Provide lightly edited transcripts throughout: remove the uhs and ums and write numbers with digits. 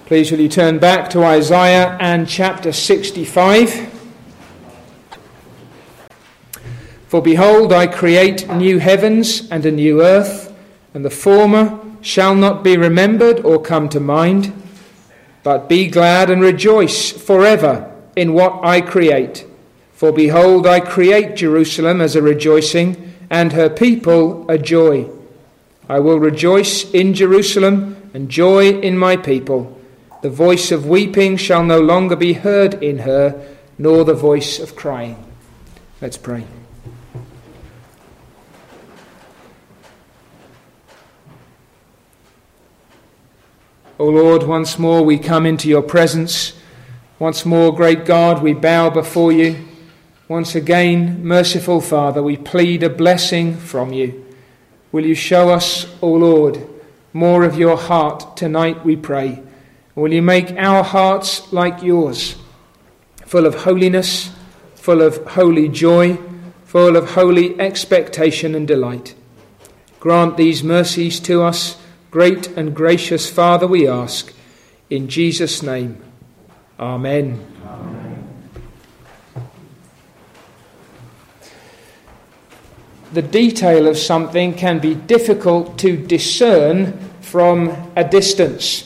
Please will you turn back to Isaiah and chapter 65. For behold, I create new heavens and a new earth, and the former shall not be remembered or come to mind. But be glad and rejoice forever in what I create. For behold, I create Jerusalem as a rejoicing, and her people a joy. I will rejoice in Jerusalem and joy in my people. The voice of weeping shall no longer be heard in her, nor the voice of crying. Let's pray. O Lord, once more we come into your presence. Once more, great God, we bow before you. Once again, merciful Father, we plead a blessing from you. Will you show us, O Lord, more of your heart tonight, we pray. Will you make our hearts like yours, full of holiness, full of holy joy, full of holy expectation and delight. Grant these mercies to us, great and gracious Father, we ask, in Jesus' name. Amen. Amen. The detail of something can be difficult to discern from a distance.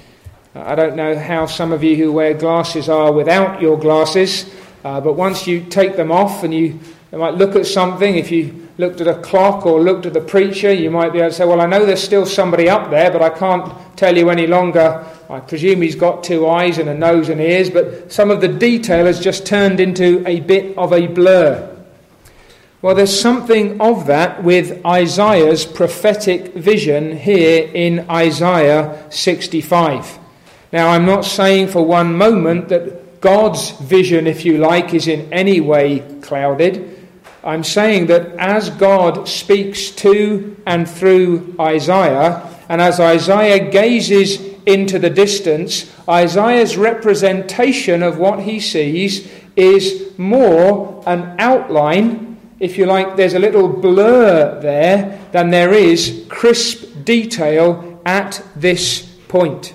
I don't know how some of you who wear glasses are without your glasses, but once you take them off and you might look at something, if you looked at a clock or looked at the preacher, you might be able to say, well, I know there's still somebody up there, but I can't tell you any longer. I presume he's got two eyes and a nose and ears, but some of the detail has just turned into a bit of a blur. Well, there's something of that with Isaiah's prophetic vision here in Isaiah 65. Now, I'm not saying for one moment that God's vision, if you like, is in any way clouded. I'm saying that as God speaks to and through Isaiah, and as Isaiah gazes into the distance, Isaiah's representation of what he sees is more an outline, if you like, there's a little blur there, than there is crisp detail at this point.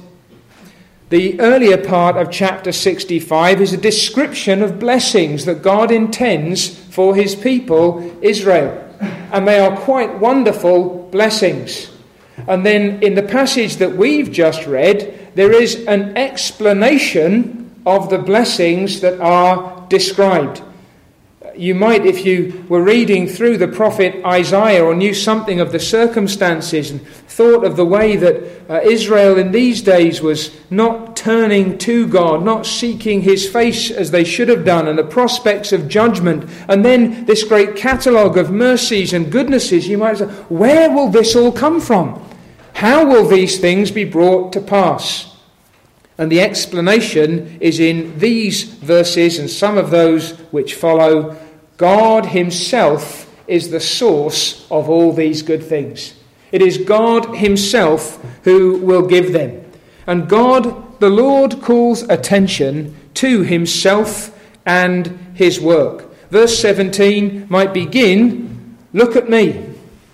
The earlier part of chapter 65 is a description of blessings that God intends for his people, Israel. And they are quite wonderful blessings. And then in the passage that we've just read, there is an explanation of the blessings that are described. You might, if you were reading through the prophet Isaiah or knew something of the circumstances and thought of the way that Israel in these days was not turning to God, not seeking his face as they should have done, and the prospects of judgment, and then this great catalogue of mercies and goodnesses, you might say, where will this all come from? How will these things be brought to pass? And the explanation is in these verses and some of those which follow. God himself is the source of all these good things. It is God himself who will give them. And God, the Lord, calls attention to himself and his work. Verse 17 might begin, look at me.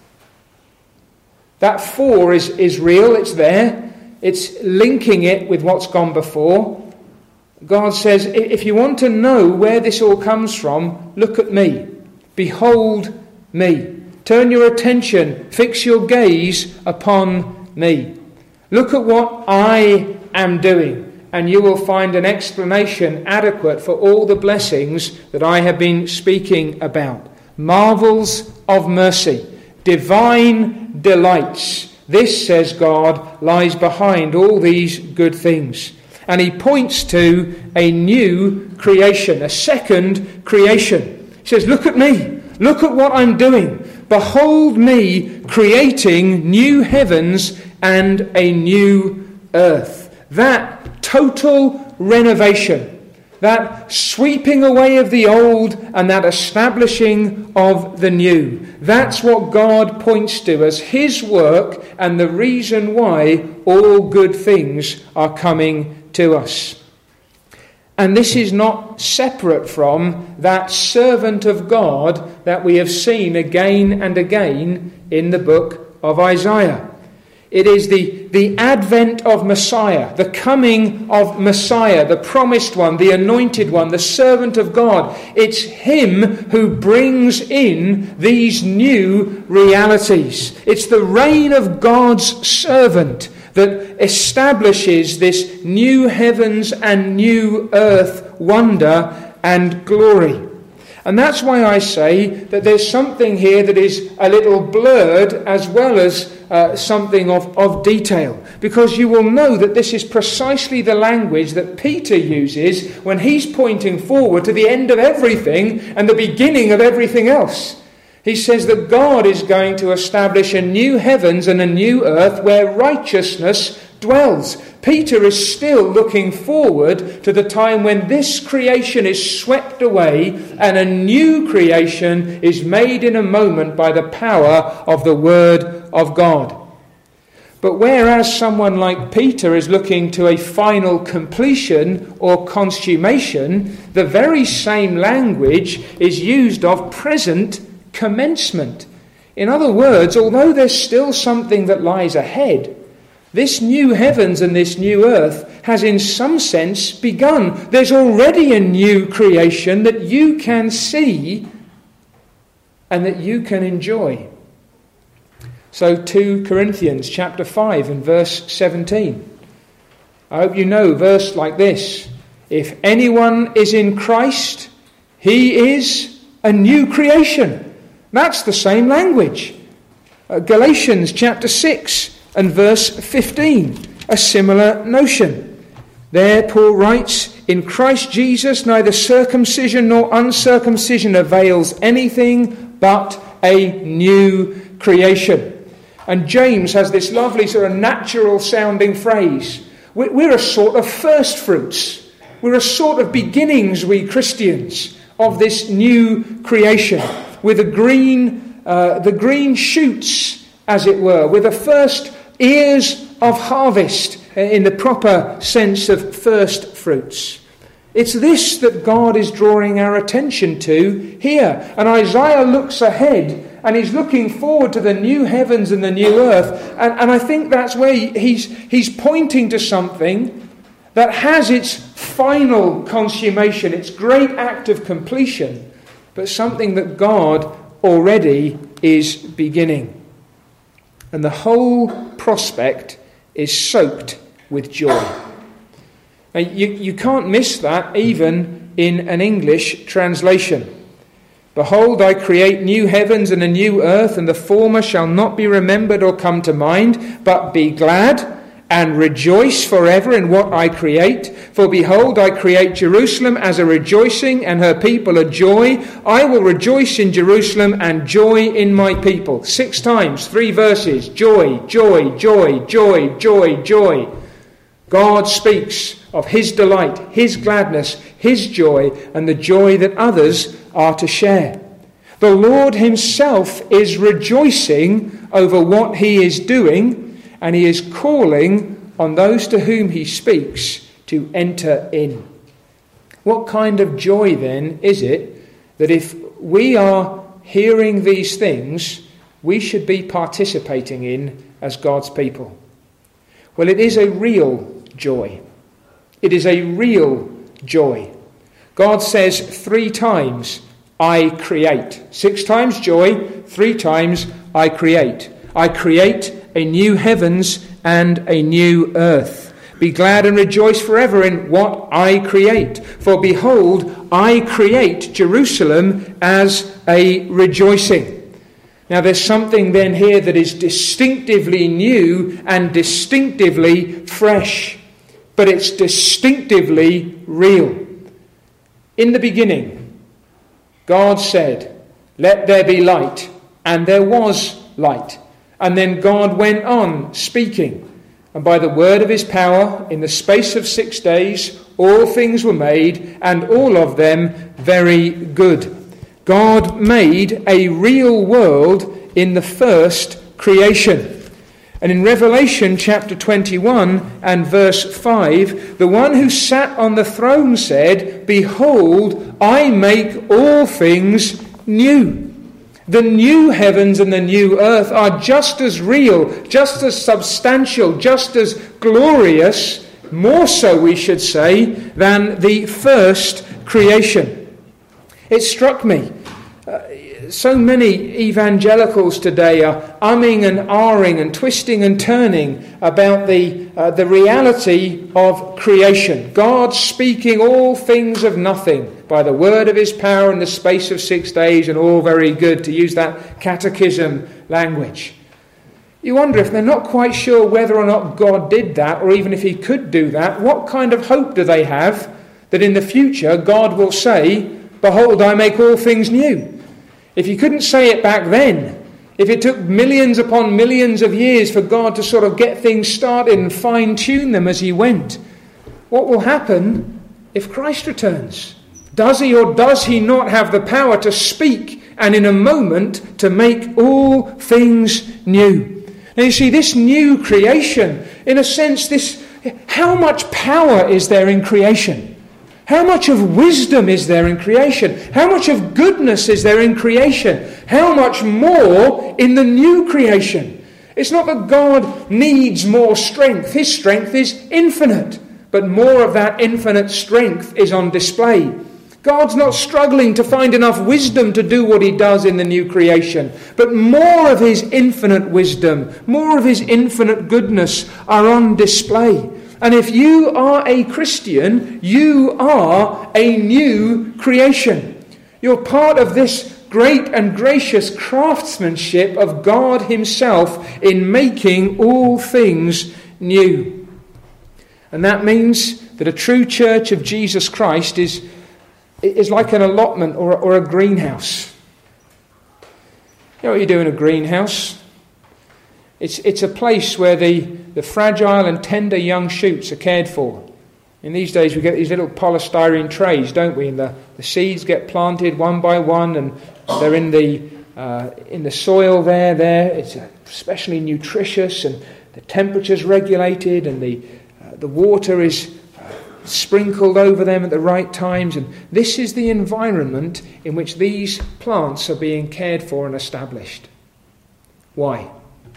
That for is real, it's there. It's linking it with what's gone before. God says, if you want to know where this all comes from, look at me. Behold me. Turn your attention, fix your gaze upon me. Look at what I am doing, and you will find an explanation adequate for all the blessings that I have been speaking about. Marvels of mercy, divine delights. This, says God, lies behind all these good things. And he points to a new creation, a second creation. He says, look at me. Look at what I'm doing. Behold me creating new heavens and a new earth. That total renovation, that sweeping away of the old and that establishing of the new. That's what God points to as his work and the reason why all good things are coming to us. And this is not separate from that servant of God that we have seen again and again in the book of Isaiah. It is the advent of Messiah, the coming of Messiah, the promised one, the anointed one, the servant of God. It's him who brings in these new realities. It's the reign of God's servant that establishes this new heavens and new earth wonder and glory. And that's why I say that there's something here that is a little blurred as well as something of detail. Because you will know that this is precisely the language that Peter uses when he's pointing forward to the end of everything and the beginning of everything else. He says that God is going to establish a new heavens and a new earth where righteousness dwells. Peter is still looking forward to the time when this creation is swept away and a new creation is made in a moment by the power of the Word of God. But whereas someone like Peter is looking to a final completion or consummation, the very same language is used of present commencement. In other words, although there's still something that lies ahead, this new heavens and this new earth has in some sense begun. There's already a new creation that you can see and that you can enjoy. So 2 Corinthians chapter 5 and verse 17. I hope you know a verse like this. If anyone is in Christ, he is a new creation. That's the same language. Galatians chapter 6 and verse 15, a similar notion. There Paul writes, in Christ Jesus neither circumcision nor uncircumcision avails anything but a new creation. And James has this lovely sort of natural sounding phrase. We're a sort of first fruits. We're a sort of beginnings, we Christians, of this new creation. With the green shoots, as it were, with the first ears of harvest in the proper sense of first fruits. It's this that God is drawing our attention to here. And Isaiah looks ahead and he's looking forward to the new heavens and the new earth. And I think that's where he's pointing to something that has its final consummation, its great act of completion, but something that God already is beginning. And the whole prospect is soaked with joy. And you can't miss that even in an English translation. Behold, I create new heavens and a new earth, and the former shall not be remembered or come to mind, but be glad and rejoice forever in what I create. For behold, I create Jerusalem as a rejoicing, and her people a joy. I will rejoice in Jerusalem and joy in my people. 6 times, 3 verses. Joy, joy, joy, joy, joy, joy. God speaks of his delight, his gladness, his joy, and the joy that others are to share. The Lord himself is rejoicing over what he is doing, and he is calling on those to whom he speaks to enter in. What kind of joy then is it that if we are hearing these things, we should be participating in as God's people? Well, it is a real joy. It is a real joy. God says 3 times, I create. 6 times joy, 3 times I create. I create a new heavens and a new earth. Be glad and rejoice forever in what I create. For behold, I create Jerusalem as a rejoicing. Now there's something then here that is distinctively new and distinctively fresh. But it's distinctively real. In the beginning, God said, let there be light. And there was light. And then God went on speaking. And by the word of his power, in the space of 6 days, all things were made, and all of them very good. God made a real world in the first creation. And in Revelation chapter 21 and verse 5, the one who sat on the throne said, behold, I make all things new. The new heavens and the new earth are just as real, just as substantial, just as glorious, more so we should say, than the first creation. It struck me. So many evangelicals today are umming and ahhing and twisting and turning about the reality of creation. God speaking all things of nothing by the word of his power in the space of 6 days, and all very good, to use that catechism language. You wonder, if they're not quite sure whether or not God did that, or even if he could do that, what kind of hope do they have that in the future God will say, "Behold, I make all things new"? If he couldn't say it back then, if it took millions upon millions of years for God to sort of get things started and fine-tune them as he went, what will happen if Christ returns? Does he or does he not have the power to speak and in a moment to make all things new? Now you see, this new creation, in a sense, how much power is there in creation? How much of wisdom is there in creation? How much of goodness is there in creation? How much more in the new creation? It's not that God needs more strength. His strength is infinite. But more of that infinite strength is on display. God's not struggling to find enough wisdom to do what he does in the new creation. But more of his infinite wisdom, more of his infinite goodness are on display. And if you are a Christian, you are a new creation. You're part of this great and gracious craftsmanship of God himself in making all things new. And that means that a true church of Jesus Christ is like an allotment or a greenhouse. You know what you do in a greenhouse? It's a place where the fragile and tender young shoots are cared for. In these days we get these little polystyrene trays, don't we? And the seeds get planted one by one, and they're in the soil there. It's especially nutritious, and the temperature's regulated, and the water is sprinkled over them at the right times. And this is the environment in which these plants are being cared for and established. Why?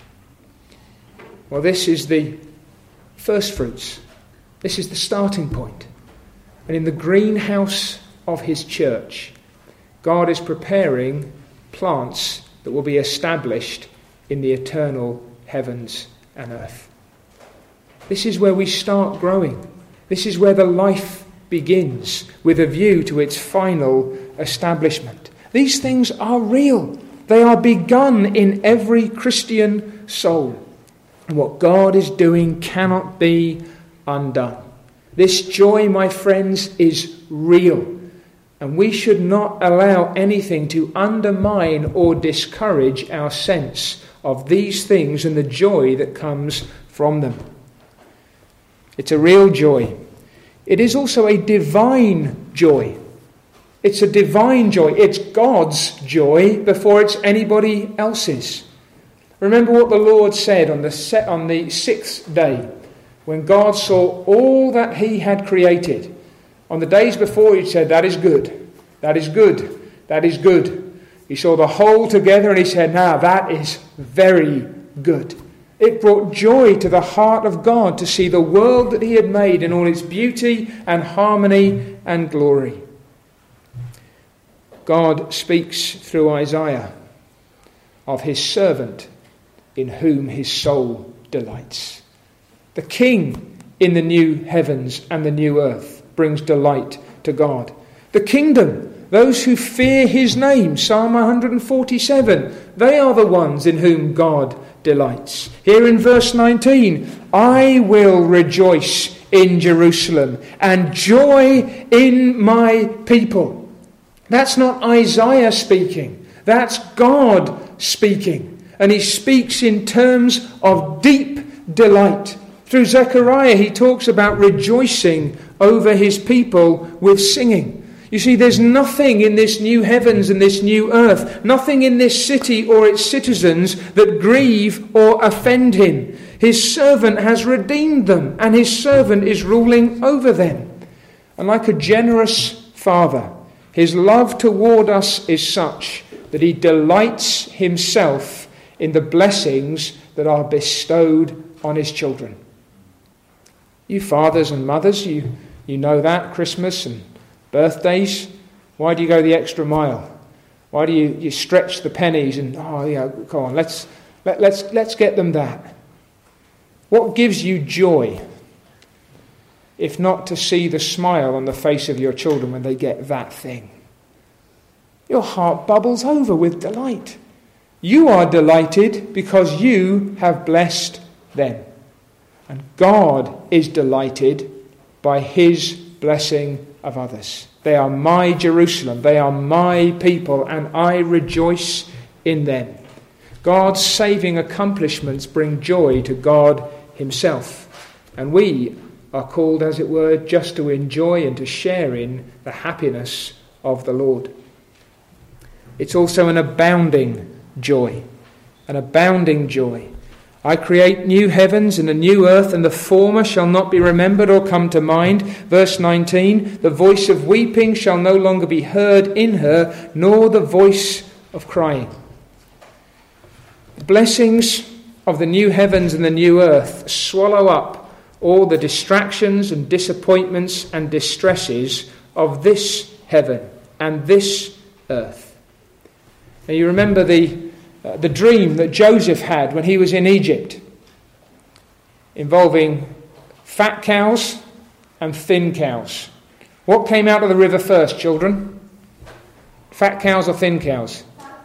Well, this is the first fruits. This is the starting point. And in the greenhouse of his church, God is preparing plants that will be established in the eternal heavens and earth. This is where we start growing. This is where the life begins, with a view to its final establishment. These things are real. They are begun in every Christian soul. And what God is doing cannot be undone. This joy, my friends, is real. And we should not allow anything to undermine or discourage our sense of these things and the joy that comes from them. It's a real joy. It is also a divine joy. It's a divine joy. It's God's joy before it's anybody else's. Remember what the Lord said on the sixth day, when God saw all that he had created. On the days before, he said, "That is good, that is good, that is good." He saw the whole together and he said, "Now that is very good." It brought joy to the heart of God to see the world that he had made in all its beauty and harmony and glory. God speaks through Isaiah of his servant in whom his soul delights. The King in the new heavens and the new earth brings delight to God. The kingdom, those who fear his name, Psalm 147, they are the ones in whom God delights. Here in verse 19, "I will rejoice in Jerusalem and joy in my people." That's not Isaiah speaking. That's God speaking. And he speaks in terms of deep delight. Through Zechariah, he talks about rejoicing over his people with singing. You see, there's nothing in this new heavens and this new earth, nothing in this city or its citizens that grieve or offend him. His servant has redeemed them, and his servant is ruling over them. And like a generous father, his love toward us is such that he delights himself in the blessings that are bestowed on his children. You fathers and mothers, you know that, Christmas and birthdays. Why do you go the extra mile? Why do you stretch the pennies and, come on, let's get them that. What gives you joy, if not to see the smile on the face of your children when they get that thing? Your heart bubbles over with delight. You are delighted because you have blessed them. And God is delighted by his blessing of others. They are my Jerusalem. They are my people, and I rejoice in them. God's saving accomplishments bring joy to God himself. And we are called, as it were, just to enjoy and to share in the happiness of the Lord. It's also an abounding joy. An abounding joy. I create new heavens and a new earth, and the former shall not be remembered or come to mind. Verse 19, the voice of weeping shall no longer be heard in her, nor the voice of crying. The blessings of the new heavens and the new earth swallow up all the distractions and disappointments and distresses of this heaven and this earth. Now you remember the dream that Joseph had when he was in Egypt, involving fat cows and thin cows. What came out of the river first, children? Fat cows or thin cows?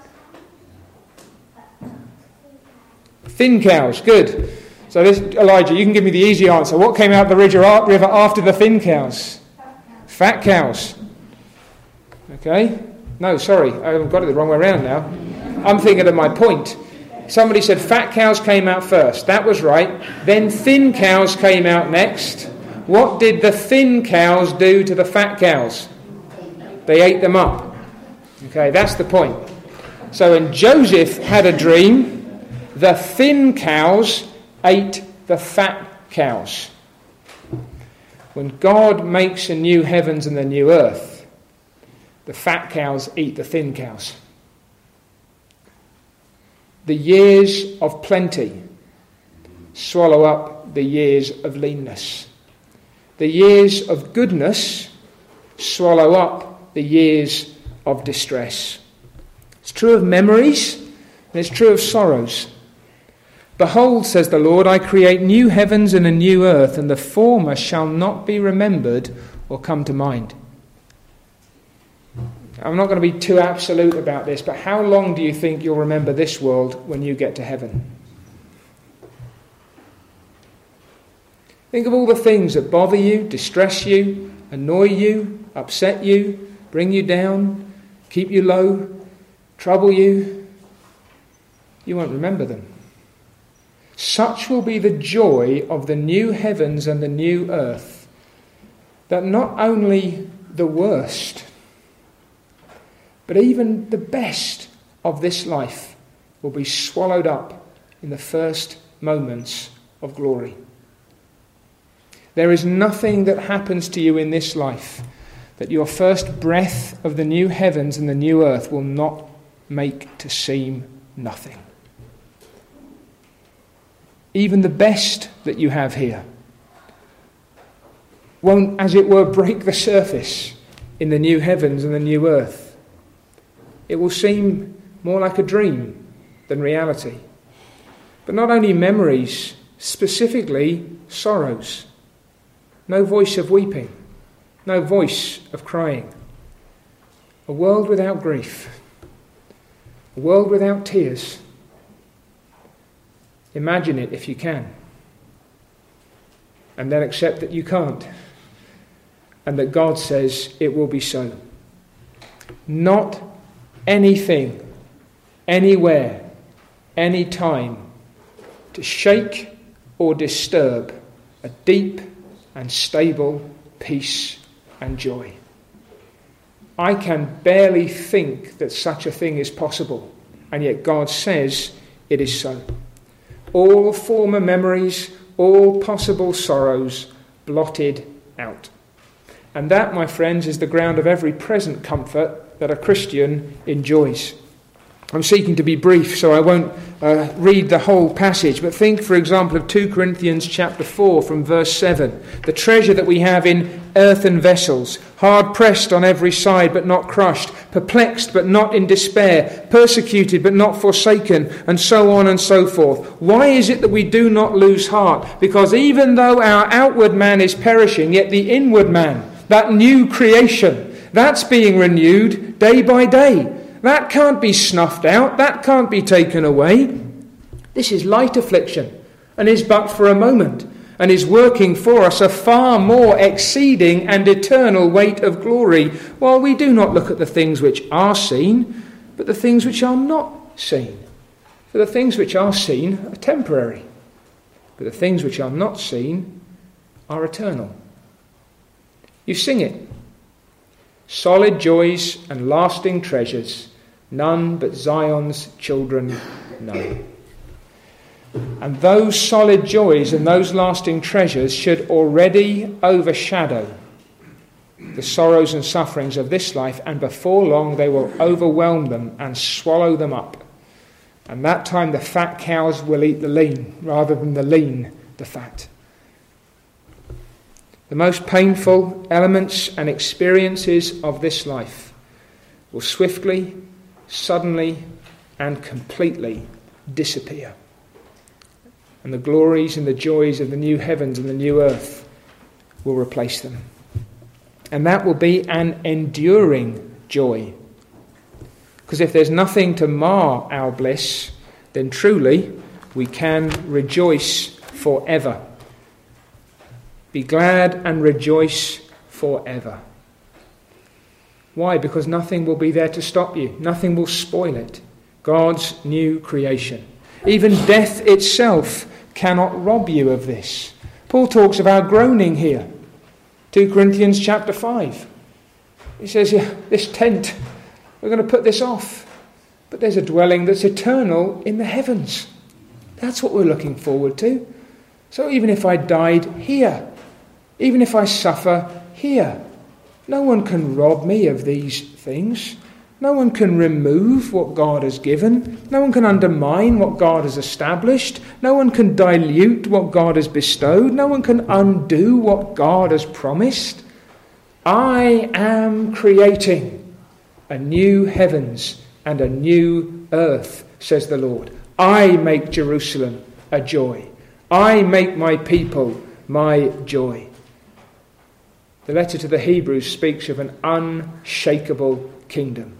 Thin cows, good. So this, Elijah, you can give me the easy answer. What came out of the river after the thin cows? Fat cows. Okay? No, sorry, I've got it the wrong way around now. I'm thinking of my point. Somebody said fat cows came out first. That was right. Then thin cows came out next. What did the thin cows do to the fat cows? They ate them up. Okay, that's the point. So when Joseph had a dream, the thin cows ate the fat cows. When God makes a new heavens and a new earth, the fat cows eat the thin cows. The years of plenty swallow up the years of leanness. The years of goodness swallow up the years of distress. It's true of memories, and it's true of sorrows. Behold, says the Lord, I create new heavens and a new earth, and the former shall not be remembered or come to mind. I'm not going to be too absolute about this, but how long do you think you'll remember this world when you get to heaven? Think of all the things that bother you, distress you, annoy you, upset you, bring you down, keep you low, trouble you. You won't remember them. Such will be the joy of the new heavens and the new earth, that not only the worst, but even the best of this life will be swallowed up in the first moments of glory. There is nothing that happens to you in this life that your first breath of the new heavens and the new earth will not make to seem nothing. Even the best that you have here won't, as it were, break the surface in the new heavens and the new earth. It will seem more like a dream than reality. But not only memories, specifically sorrows. No voice of weeping, no voice of crying. A world without grief, a world without tears. Imagine it if you can. And then accept that you can't. And that God says it will be so. Not anything, anywhere, any time to shake or disturb a deep and stable peace and joy. I can barely think that such a thing is possible, and yet God says it is so. All former memories, all possible sorrows blotted out. And that, my friends, is the ground of every present comfort that a Christian enjoys. I'm seeking to be brief, so I won't read the whole passage, but think, for example, of 2 Corinthians chapter 4 from verse 7. The treasure that we have in earthen vessels, hard pressed on every side but not crushed, perplexed but not in despair, persecuted but not forsaken, and so on and so forth. Why is it that we do not lose heart? Because even though our outward man is perishing, yet the inward man, that new creation, that's being renewed day by day. That can't be snuffed out. That can't be taken away. This is light affliction and is but for a moment, and is working for us a far more exceeding and eternal weight of glory, while we do not look at the things which are seen, but the things which are not seen. For the things which are seen are temporary, but the things which are not seen are eternal. You sing it. Solid joys and lasting treasures, none but Zion's children know. And those solid joys and those lasting treasures should already overshadow the sorrows and sufferings of this life, and before long they will overwhelm them and swallow them up. And that time the fat cows will eat the lean, rather than the lean the fat. The most painful elements and experiences of this life will swiftly, suddenly, and completely disappear. And the glories and the joys of the new heavens and the new earth will replace them. And that will be an enduring joy. Because if there's nothing to mar our bliss, then truly we can rejoice forever. Be glad and rejoice forever. Why? Because nothing will be there to stop you. Nothing will spoil it. God's new creation. Even death itself cannot rob you of this. Paul talks of our groaning here. 2 Corinthians chapter 5. He says, this tent, we're going to put this off. But there's a dwelling that's eternal in the heavens. That's what we're looking forward to. So even if I died here, even if I suffer here, no one can rob me of these things. No one can remove what God has given. No one can undermine what God has established. No one can dilute what God has bestowed. No one can undo what God has promised. I am creating a new heavens and a new earth, says the Lord. I make Jerusalem a joy. I make my people my joy. The letter to the Hebrews speaks of an unshakable kingdom.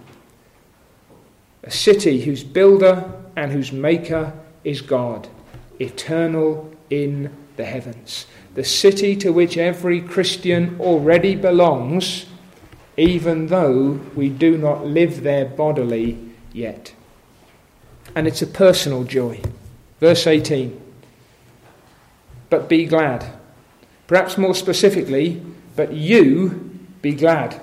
A city whose builder and whose maker is God, eternal in the heavens. The city to which every Christian already belongs, even though we do not live there bodily yet. And it's a personal joy. Verse 18. But be glad. Perhaps more specifically, but you be glad.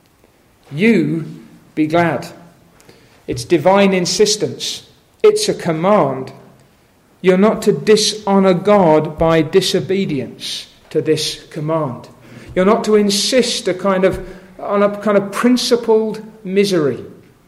You be glad. It's divine insistence. It's a command. You're not to dishonour God by disobedience to this command. You're not to insist on a kind of principled misery.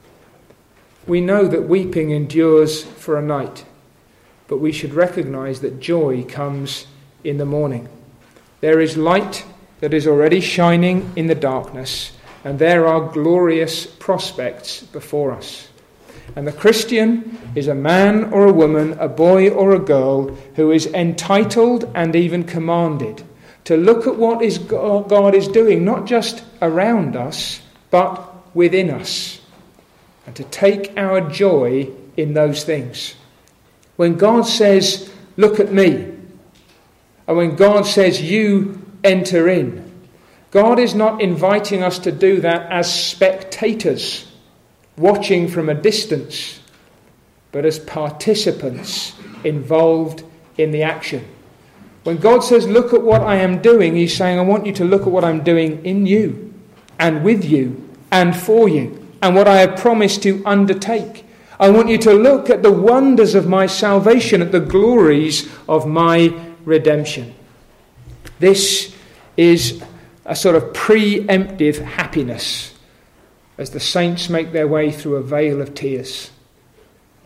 We know that weeping endures for a night, but we should recognise that joy comes in the morning. There is light that is already shining in the darkness, and there are glorious prospects before us. And the Christian is a man or a woman, a boy or a girl, who is entitled and even commanded to look at what God is doing, not just around us, but within us, and to take our joy in those things. When God says, look at me, and when God says, you enter in, God is not inviting us to do that as spectators, watching from a distance, but as participants involved in the action. When God says, look at what I am doing, he's saying, I want you to look at what I'm doing in you, and with you, and for you, and what I have promised to undertake. I want you to look at the wonders of my salvation, at the glories of my redemption. This is a sort of preemptive happiness as the saints make their way through a vale of tears.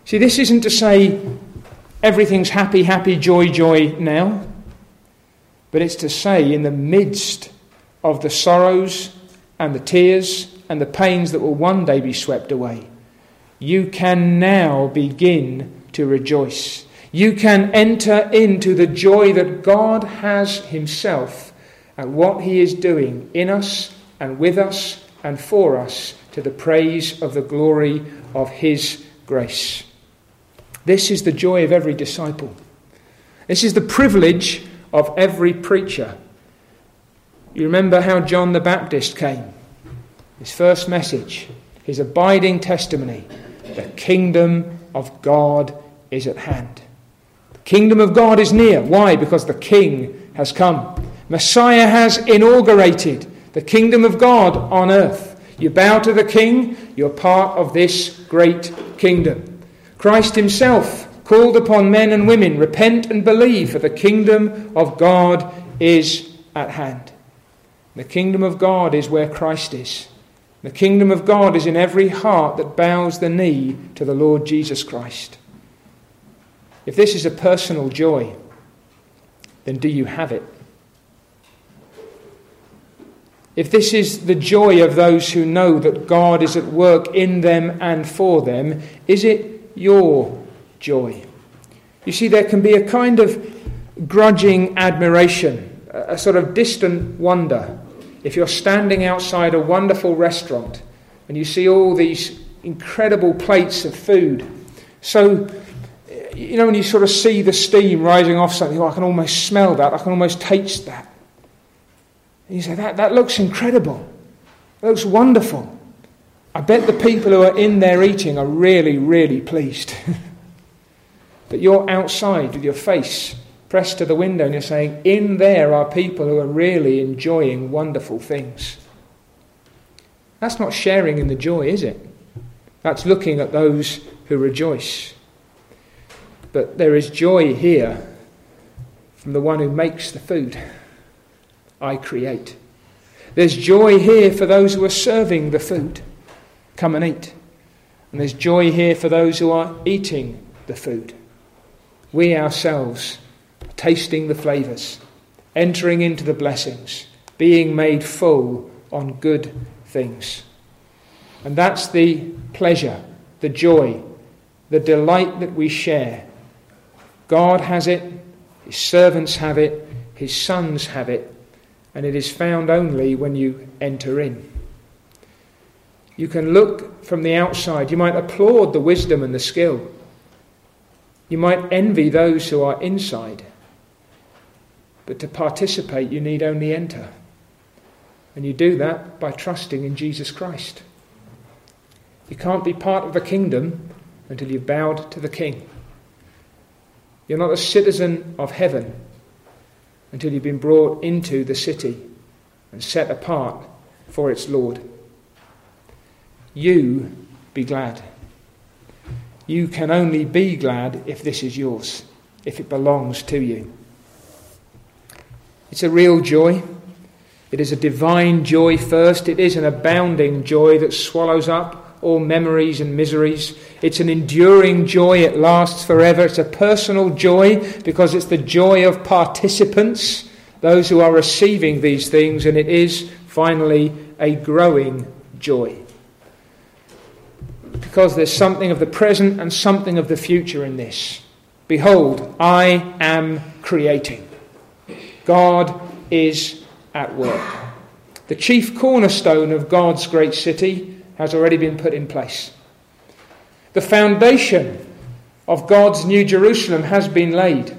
See, this isn't to say everything's happy, happy, joy, joy now. But it's to say in the midst of the sorrows and the tears and the pains that will one day be swept away, you can now begin to rejoice. You can enter into the joy that God has himself and what he is doing in us and with us and for us to the praise of the glory of his grace. This is the joy of every disciple. This is the privilege of every preacher. You remember how John the Baptist came. His first message, his abiding testimony, the kingdom of God is at hand. The kingdom of God is near. Why? Because the King has come. Messiah has inaugurated the kingdom of God on earth. You bow to the King, you're part of this great kingdom. Christ himself called upon men and women, repent and believe, for the kingdom of God is at hand. The kingdom of God is where Christ is. The kingdom of God is in every heart that bows the knee to the Lord Jesus Christ. If this is a personal joy, then do you have it? If this is the joy of those who know that God is at work in them and for them, is it your joy? You see, there can be a kind of grudging admiration, a sort of distant wonder, if you're standing outside a wonderful restaurant and you see all these incredible plates of food. So, you know, when you sort of see the steam rising off something, I can almost smell that, I can almost taste that. And you say, that looks incredible. It looks wonderful. I bet the people who are in there eating are really, really pleased. But you're outside with your face pressed to the window and you're saying, in there are people who are really enjoying wonderful things. That's not sharing in the joy, is it? That's looking at those who rejoice. But there is joy here from the one who makes the food. I create. There's joy here for those who are serving the food. Come and eat. And there's joy here for those who are eating the food. We ourselves are tasting the flavours, entering into the blessings, being made full on good things. And that's the pleasure, the joy, the delight that we share. God has it, his servants have it, his sons have it, and it is found only when you enter in. You can look from the outside. You might applaud the wisdom and the skill. You might envy those who are inside. But to participate, you need only enter. And you do that by trusting in Jesus Christ. You can't be part of the kingdom until you've bowed to the King. You're not a citizen of heaven until you've been brought into the city and set apart for its Lord. You be glad. You can only be glad if this is yours, if it belongs to you. It's a real joy. It is a divine joy first. It is an abounding joy that swallows up all memories and miseries. It's an enduring joy. It lasts forever. It's a personal joy because it's the joy of participants, those who are receiving these things, and it is finally a growing joy. Because there's something of the present and something of the future in this. Behold, I am creating. God is at work. The chief cornerstone of God's great city has already been put in place. The foundation of God's new Jerusalem has been laid.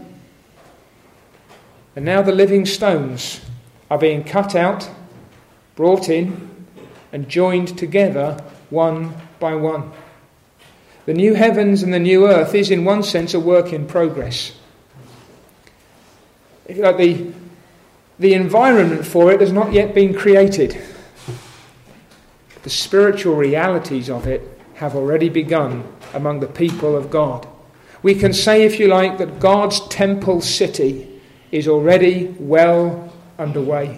And now the living stones are being cut out, brought in, and joined together one by one. The new heavens and the new earth is in one sense a work in progress. If you like, the environment for it has not yet been created. The spiritual realities of it have already begun among the people of God. We can say, if you like, that God's temple city is already well underway.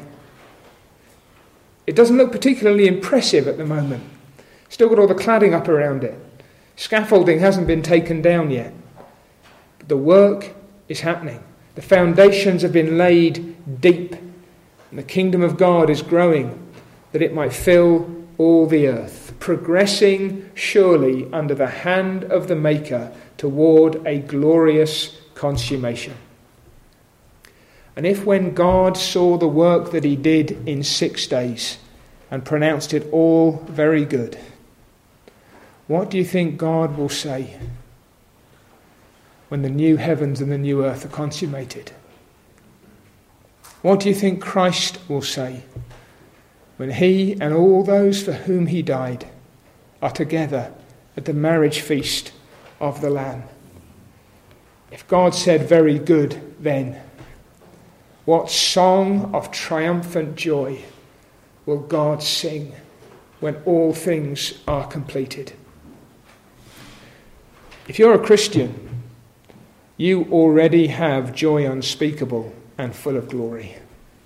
It doesn't look particularly impressive at the moment. Still got all the cladding up around it. Scaffolding hasn't been taken down yet. But the work is happening. The foundations have been laid deep. And the kingdom of God is growing that it might fill all the earth, progressing surely under the hand of the Maker toward a glorious consummation. And if when God saw the work that he did in 6 days and pronounced it all very good, what do you think God will say when the new heavens and the new earth are consummated? What do you think Christ will say when he and all those for whom he died are together at the marriage feast of the Lamb? If God said very good then, what song of triumphant joy will God sing when all things are completed? If you're a Christian, you already have joy unspeakable and full of glory,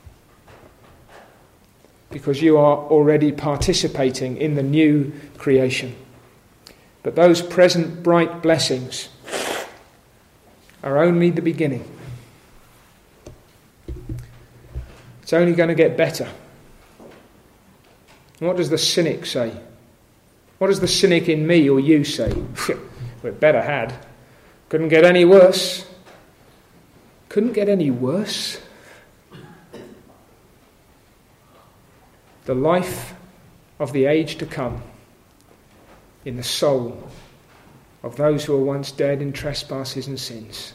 because you are already participating in the new creation. But those present bright blessings are only the beginning. It's only going to get better. What does the cynic say? What does the cynic in me or you say? Well, it better had. Couldn't get any worse. Couldn't get any worse? The life of the age to come in the soul of those who were once dead in trespasses and sins.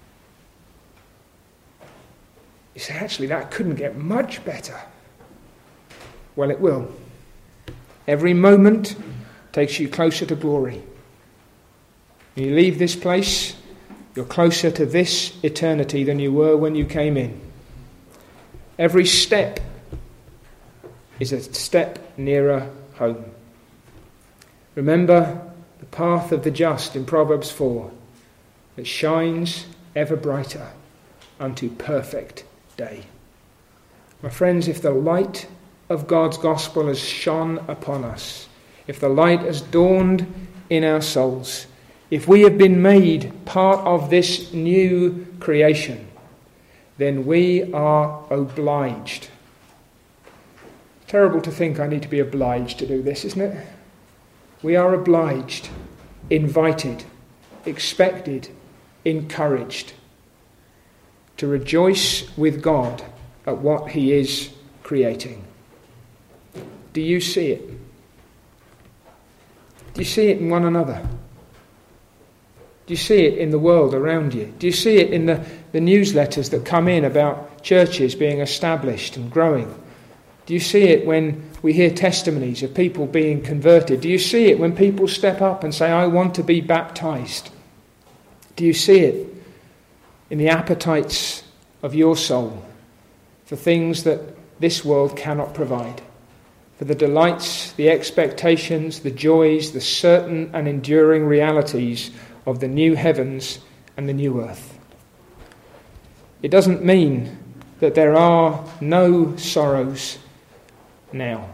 You say, actually, that couldn't get much better. Well, it will. Every moment takes you closer to glory. When you leave this place, you're closer to this eternity than you were when you came in. Every step is a step nearer home. Remember the path of the just in Proverbs 4, that shines ever brighter unto perfect day. My friends, if the light of God's gospel has shone upon us, if the light has dawned in our souls, if we have been made part of this new creation, then we are obliged. Terrible to think I need to be obliged to do this, isn't it? We are obliged, invited, expected, encouraged to rejoice with God at what he is creating. Do you see it? Do you see it in one another? Do you see it in the world around you? Do you see it in the newsletters that come in about churches being established and growing? Do you see it when we hear testimonies of people being converted? Do you see it when people step up and say, I want to be baptized? Do you see it in the appetites of your soul for things that this world cannot provide? For the delights, the expectations, the joys, the certain and enduring realities of the new heavens and the new earth. It doesn't mean that there are no sorrows now.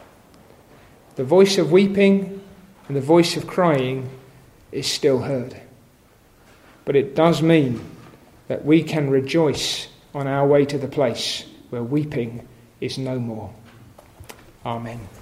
The voice of weeping and the voice of crying is still heard. But it does mean that we can rejoice on our way to the place where weeping is no more. Amen.